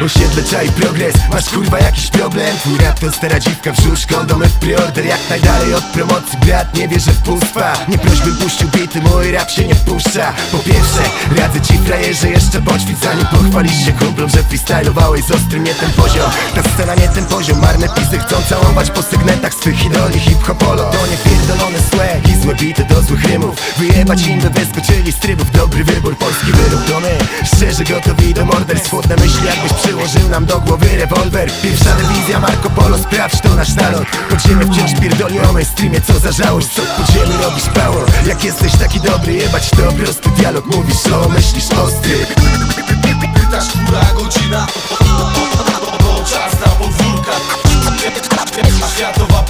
osiedle czai progres. Masz kurwa jakiś problem? Twój rap to stara dziwka, wrzuć kondomy w preorder. Jak najdalej od promocji, brat, nie wierzę w pustwa. Nie proś bym puścił bity, mój rap się nie wpuszcza. Po pierwsze, radzę ci frajerze jeszcze poćwicz, zanim pochwalisz się kumplom, że freestylowałeś z ostrym nie ten poziom. Ta scena nie ten poziom, marne pisy chcą całować po sygnetach swych idoli. Hip-hopolo to niepierdolone swag i złe bity do złych rymów. Wyjebać im by wyskoczyli z trybów, dobry wybór, polski wyrób to my. Szczerze gotowi do morderstw, chłodne myśli jakbyś przyłożył nam do głowy rewolwer. Pierwsza rewizja Marco Polo, sprawdź to nasz nalot. Podziemie wciąż pierdoli o mainstreamie, co za żałość. Co podziemie robisz pało, jak jesteś taki dobry, jebać to prosty dialog. Mówisz o, myślisz ostry. Pytasz, która godzina, bo czas na podwórka. A światowa